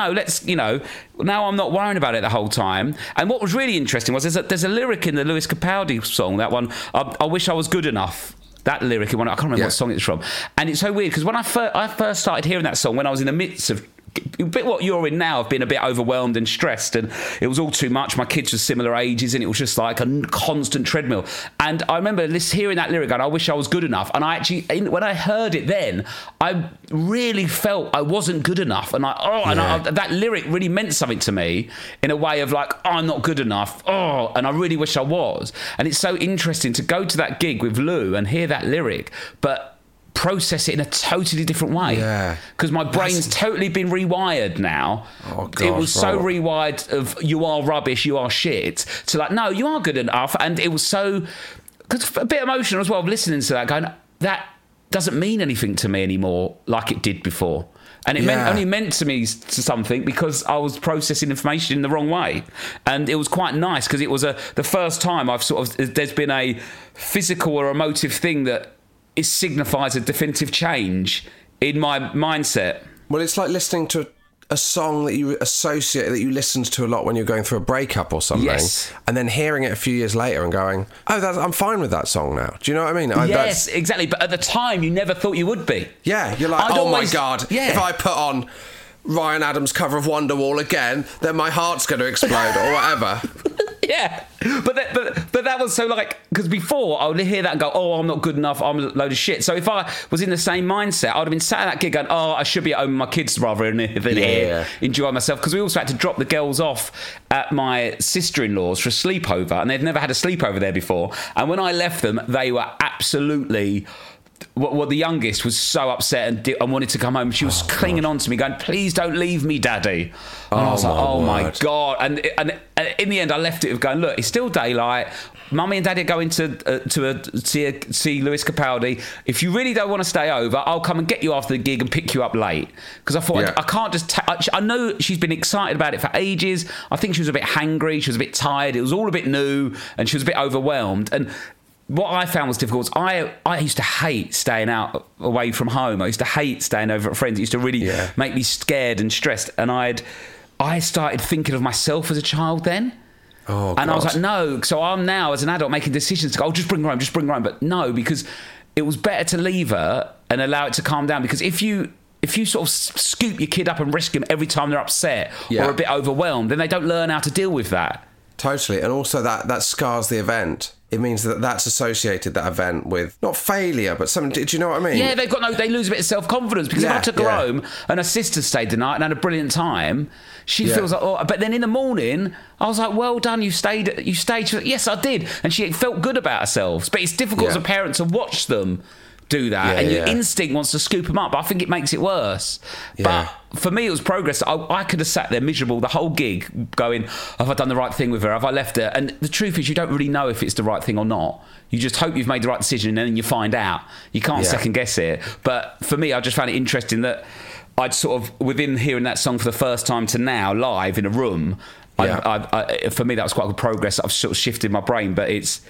I'm not worrying about it the whole time. And what was really interesting was there's a lyric in the Lewis Capaldi song, that one, I wish I was good enough. That lyric, I can't remember what song it's from. And it's so weird because when I first started hearing that song, when I was in the midst of a bit what you're in now, of being a bit overwhelmed and stressed, and it was all too much. My kids were similar ages, and it was just like a constant treadmill. And I remember hearing that lyric, and I wish I was good enough. And I actually, when I heard it, then I really felt I wasn't good enough, and that lyric really meant something to me in a way of I'm not good enough. And I really wish I was. And it's so interesting to go to that gig with Lou and hear that lyric, but process it in a totally different way. Yeah. Because my brain's totally been rewired now. Oh, gosh, it was so rewired of you are rubbish, you are shit, to no, you are good enough. And it was so... because a bit emotional as well, listening to that, going, that doesn't mean anything to me anymore like it did before. And it only meant to me to something because I was processing information in the wrong way. And it was quite nice because it was the first time there's been a physical or emotive thing that it signifies a definitive change in my mindset. Well, it's like listening to a song that you associate, that you listened to a lot when you're going through a breakup or something, yes. and then hearing it a few years later and going, I'm fine with that song now. Do you know what I mean? Yes, exactly. But at the time, you never thought you would be. Yeah, you're like, my God, if I put on Ryan Adams' cover of Wonderwall again, then my heart's going to explode or whatever. Yeah, but that was so like, because before I would hear that and go, oh, I'm not good enough, I'm a load of shit. So if I was in the same mindset, I'd have been sat at that gig going, oh, I should be at home with my kids rather than here, enjoying myself. Because we also had to drop the girls off at my sister-in-law's for a sleepover, and they'd never had a sleepover there before. And when I left them, they were absolutely... Well, the youngest was so upset and wanted to come home. She was clinging on to me, going, "Please don't leave me, Daddy." And I was like, "Oh my God!" And in the end, I left it with going, "Look, it's still daylight. Mummy and Daddy are going to see Lewis Capaldi. If you really don't want to stay over, I'll come and get you after the gig and pick you up late." Because I thought I can't just. I know she's been excited about it for ages. I think she was a bit hangry. She was a bit tired. It was all a bit new, and she was a bit overwhelmed. And what I found was difficult was I used to hate staying out away from home. I used to hate staying over at friends. It used to really make me scared and stressed. And I started thinking of myself as a child then. Oh, and God. I was like, no. So I'm now, as an adult, making decisions to go, just bring her home. But no, because it was better to leave her and allow it to calm down. Because if you sort of scoop your kid up and rescue them every time they're upset or a bit overwhelmed, then they don't learn how to deal with that. Totally. And also that scars the event. It means that event with not failure, but something. Do you know what I mean? Yeah, they lose a bit of self-confidence because if I took her home and her sister stayed the night and had a brilliant time, she feels like, oh, but then in the morning, I was like, well done, you stayed. She was like, yes, I did. And she felt good about herself. But it's difficult as a parent to watch them do that, and your instinct wants to scoop them up, but I think it makes it worse. But for me, it was progress. I could have sat there miserable the whole gig going, have I done the right thing with her? Have I left her? And the truth is, you don't really know if it's the right thing or not. You just hope you've made the right decision, and then you find out. You can't second guess it. But for me, I just found it interesting that I'd sort of, within hearing that song for the first time to now, live in a room, for me, that was quite good progress. I've sort of shifted my brain, but it's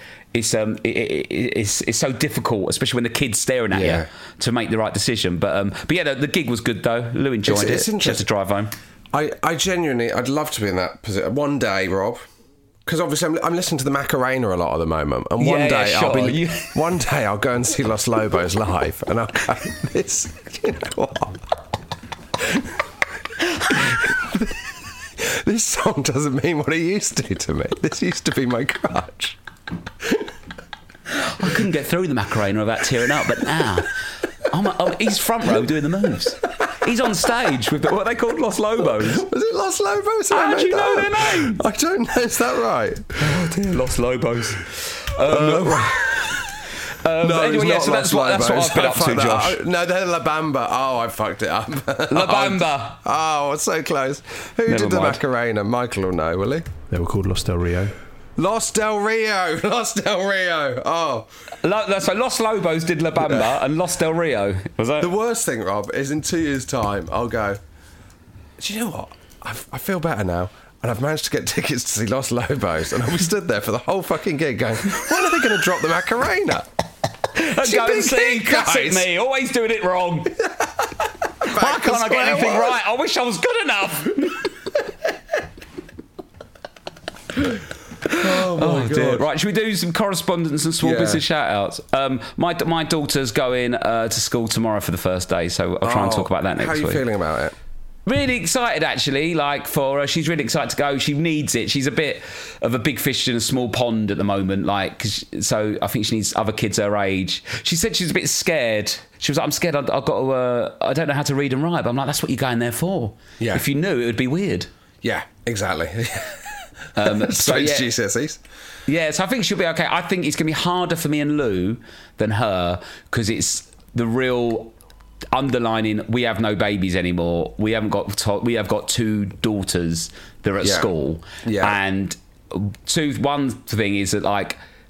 so difficult, especially when the kid's staring at you, to make the right decision. But yeah, the gig was good though. Lou enjoyed it. She had to drive home. I genuinely, I'd love to be in that position one day, Rob. Because obviously I'm listening to the Macarena a lot at the moment, and one day I'll go and see Los Lobos live, and I'll go, this, you know what? This song doesn't mean what it used to me. This used to be my crutch. I couldn't get through the Macarena without tearing up, but now he's front row doing the moves. He's on stage with what they called Los Lobos. Was it Los Lobos? How do you know their name? I don't know. Is that right? Oh dear, Los Lobos. Anyway, so that's what I've been up to, Josh. No, they're La Bamba. Oh, I fucked it up. La Bamba. Oh, so close. Who did the Macarena? Michael will know, will he? They were called Los Del Rio. Los Del Rio. Oh. So Los Lobos did La Bamba and Los Del Rio. Was that? The worst thing, Rob, is in 2 years' time, I'll go, do you know what? I feel better now. And I've managed to get tickets to see Los Lobos. And I'll be stood there for the whole fucking gig going, when are they going to drop the Macarena? Go and see classic me, always doing it wrong. Why can't I get anything right? I wish I was good enough. Oh my God. Dear. Right, should we do some correspondence and small business shout-outs? My daughter's going to school tomorrow for the first day, so I'll try and talk about that next week. How are you feeling about it? Really excited, actually, for her. She's really excited to go. She needs it. She's a bit of a big fish in a small pond at the moment, so I think she needs other kids her age. She said she's a bit scared. She was like, I'm scared, I've got to, I don't know how to read and write. But I'm like, that's what you're going there for. Yeah. If you knew, it would be weird. Yeah, exactly. Straight to GCSEs. Yeah, so I think she'll be okay. I think it's going to be harder for me and Lou than her, because it's the real underlining, we have no babies anymore. We have got two daughters that are at school. Yeah. And one thing is that,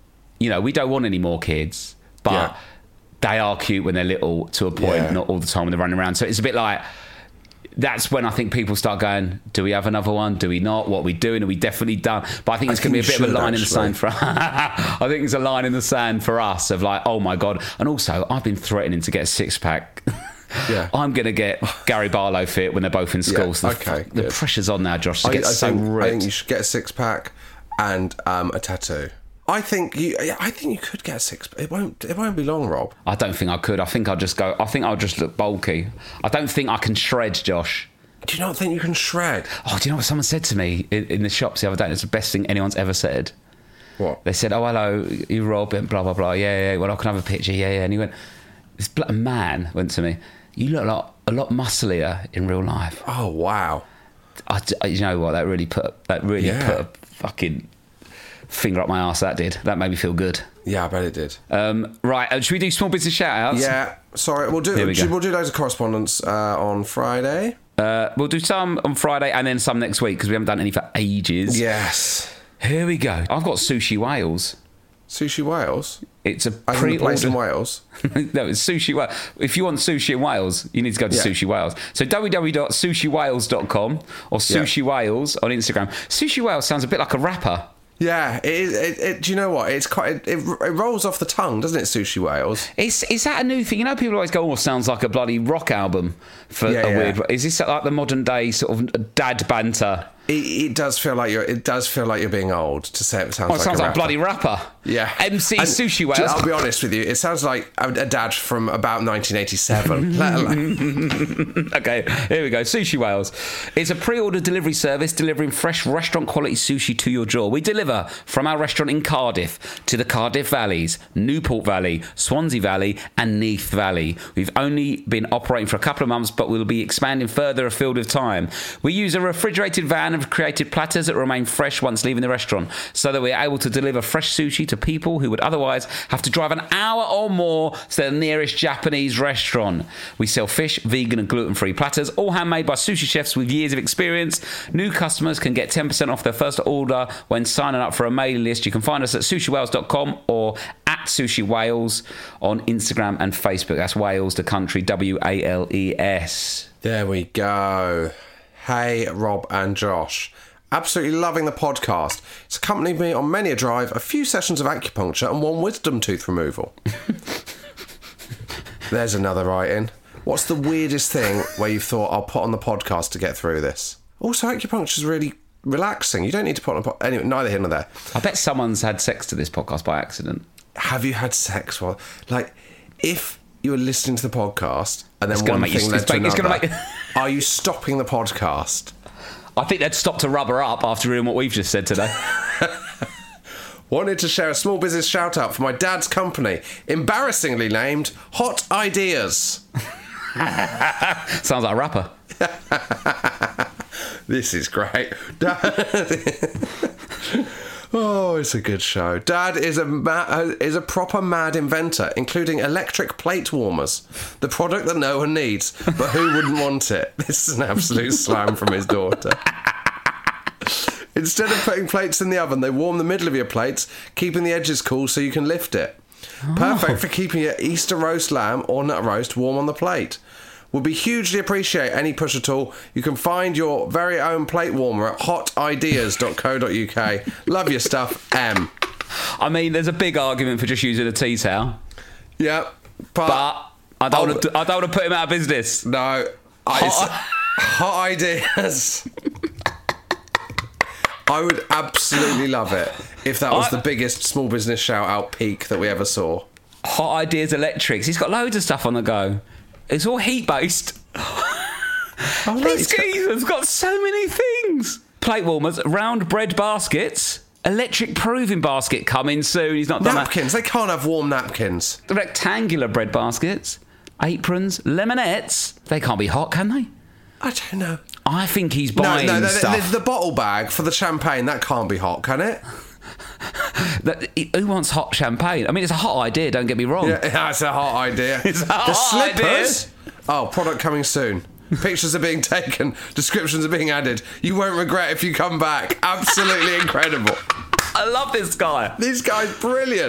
you know, we don't want any more kids, but they are cute when they're little to a point, not all the time when they're running around. So it's a bit like, that's when I think people start going, do we have another one? Do we not? What are we doing? Are we definitely done? But I think it's going to be a bit of a line in the sand for I think it's a line in the sand for us of like, oh my God. And also, I've been threatening to get a six-pack. Yeah. I'm going to get Gary Barlow fit when they're both in school. So the pressure's on now, Josh, to get so ripped. I think you should get a six-pack and a tattoo. I think you could get a six-pack. It won't be long, Rob. I don't think I could. I think I'll just look bulky. I don't think I can shred, Josh. Do you not think you can shred? Oh, do you know what someone said to me in the shops the other day? It's the best thing anyone's ever said. What? They said, oh, hello, you Rob, and blah, blah, blah. Yeah, well, I can have a picture. Yeah. And he went, this man went to me, you look a lot musclier in real life. Oh, wow. You know what? That really put a fucking finger up my arse. That made me feel good. Yeah, I bet it did. Right, should we do small business shout outs? Yeah, sorry, we'll do loads of correspondence on Friday. We'll do some on Friday and then some next week because we haven't done any for ages. Yes. Here we go. I've got Sushi Wales. Sushi Wales? It's a place in Wales. No, it's Sushi Wales. If you want sushi in Wales, you need to go to Sushi Wales. So www.sushiwales.com or Sushi Wales on Instagram. Sushi Wales sounds a bit like a rapper. Yeah, it do you know what? It's quite. It rolls off the tongue, doesn't it? Sushi Wales. Is that a new thing? You know, people always go, "Oh, sounds like a bloody rock album." Weird. Is this like the modern day sort of dad banter? It does feel like you're being old to say it sounds like. It sounds a like bloody rapper. Yeah, MC Sushi Wales. I'll be honest with you, it sounds like a dad from about 1987. Okay, here we go. Sushi Wales. It's a pre-order delivery service delivering fresh restaurant quality sushi to your door. We deliver from our restaurant in Cardiff to the Cardiff Valleys, Newport Valley, Swansea Valley, and Neath Valley. We've only been operating for a couple of months, but we'll be expanding further afield with time. We use a refrigerated van of created platters that remain fresh once leaving the restaurant, so that we're able to deliver fresh sushi to people who would otherwise have to drive an hour or more to the nearest Japanese restaurant. We sell fish, vegan and gluten-free platters, all handmade by sushi chefs with years of experience. New customers can get 10% off their first order when signing up for a mailing list. You can find us at sushiwales.com or at Sushi Wales on Instagram and Facebook. That's Wales, the country, Wales. There we go. Hey, Rob and Josh. Absolutely loving the podcast. It's accompanied me on many a drive, a few sessions of acupuncture and one wisdom tooth removal. There's another write-in. What's the weirdest thing where you thought, I'll put on the podcast to get through this? Also, acupuncture is really relaxing. You don't need to put on a podcast. Anyway, neither here nor there. I bet someone's had sex to this podcast by accident. Have you had sex while... Like, if you were listening to the podcast and then one thing led to another, are you stopping the podcast? I think they'd stop to rubber up after hearing what we've just said today. Wanted to share a small business shout out for my dad's company, embarrassingly named Hot Ideas. Sounds like a rapper. This is great. Oh, it's a good show. Dad is a proper mad inventor, including electric plate warmers, the product that no one needs, but who wouldn't want it? This is an absolute slam from his daughter. Instead of putting plates in the oven, they warm the middle of your plates, keeping the edges cool so you can lift it. Perfect for keeping your Easter roast lamb or nut roast warm on the plate. Would be hugely appreciate any push at all. You can find your very own plate warmer at hotideas.co.uk. Love your stuff, M. I mean, there's a big argument for just using a tea towel. Yeah, but I don't want to put him out of business. No, Hot Ideas. I would absolutely love it if that was the biggest small business shout out peak that we ever saw. Hot Ideas Electrics. He's got loads of stuff on the go. It's all heat based. This geezer's got so many things. Plate warmers, round bread baskets, electric proving basket coming soon. He's not done napkins. They can't have warm napkins. Rectangular bread baskets, aprons, lemonettes. They can't be hot, can they? I don't know. I think he's buying stuff. The bottle bag for the champagne, that can't be hot, can it? Who wants hot champagne? I mean, it's a hot idea, don't get me wrong. Yeah, it's a hot idea. It's a hot slippers idea. Oh, product coming soon. Pictures are being taken. Descriptions are being added. You won't regret if you come back. Absolutely incredible. I love this guy. This guy's brilliant.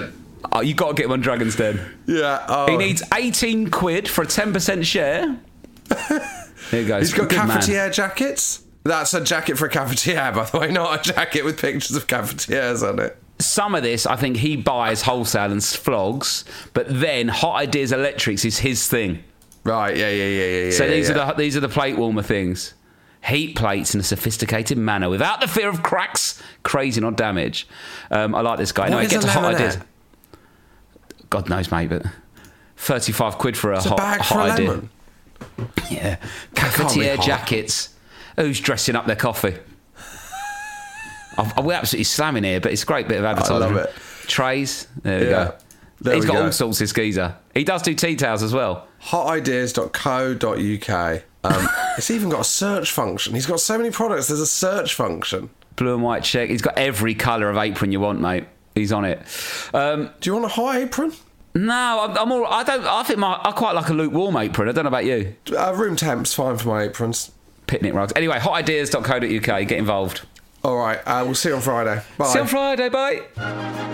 Oh, you got to get him on Dragon's Den. Yeah. Oh. He needs 18 quid for a 10% share. There you go. He's got Good man. cafetiere jackets. That's a jacket for a cafetiere, by the way, not a jacket with pictures of cafetières on it. Some of this, I think he buys wholesale and flogs, but then Hot Ideas Electrics is his thing. Right, yeah. So these are the plate warmer things. Heat plates in a sophisticated manner without the fear of cracks, crazing or damage. I like this guy. Anyway, is get to a Hot lemonade? Ideas. God knows, mate, but 35 quid for a It's a hot, bag hot for a idea. lemon. Yeah. can't be Cafetiere hot. jackets. Who's dressing up their coffee? We're absolutely slamming here, but it's a great bit of advertising. love it. Trays. There we Yeah. go. There He's we got go. all sorts, this geezer. He does do tea towels as well. hotideas.co.uk. It's even got a search function. He's got so many products, there's a search function. Blue and white check. He's got every colour of apron you want, mate. He's on it. Do you want a hot apron? No, I'm all. I don't. I think I quite like a lukewarm apron. I don't know about you. Room temp's fine for my aprons. Picnic rugs. Anyway, hotideas.co.uk. Get involved. All right, we'll see you on Friday. Bye. See you on Friday. Bye.